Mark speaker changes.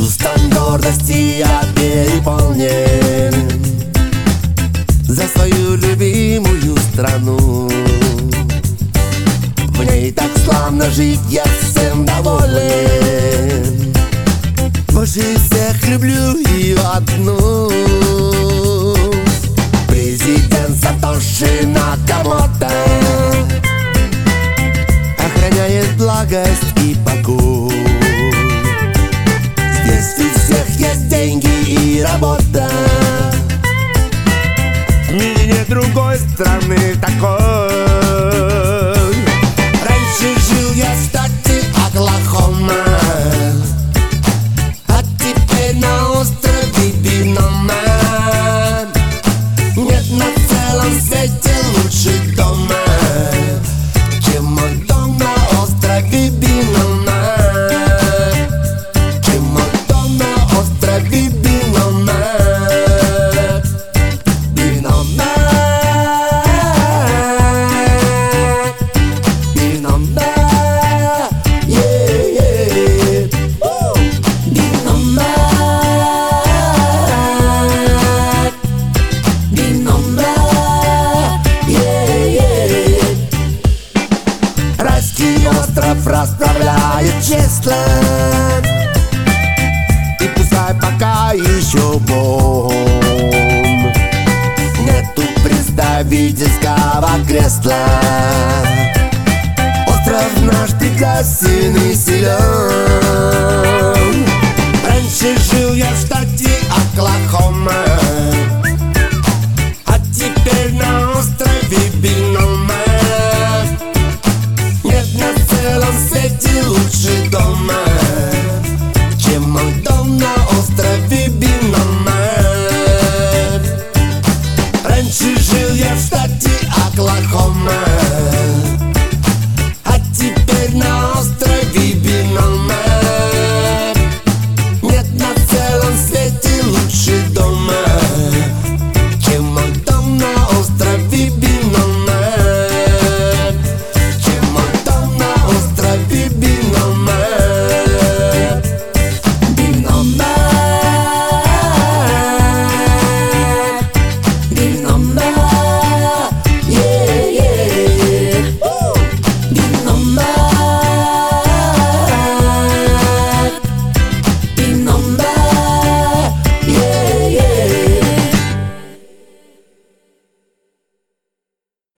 Speaker 1: Чувством гордости я переполнен за свою любимую страну. В ней так славно жить, я всем доволен. Больше всех люблю ее одну. Президент Сатоши Накамото охраняет благость и покой. Здесь у всех есть деньги и работа. В мире нет другой страны такой. Раньше жил я в штате Оклахома, а теперь на острове Бинома. Нет на целом свете лучше дома, чем мой дом на острове Бинома. Чем мой дом на острове Бинома. Бинома. Бинома. Yeah, yeah. Бинома. Бинома. Yeah, yeah. Райский остров расправляет честно, и пускай пока еще бомб нету представительского кресла. Остров наш прекрасен и силен.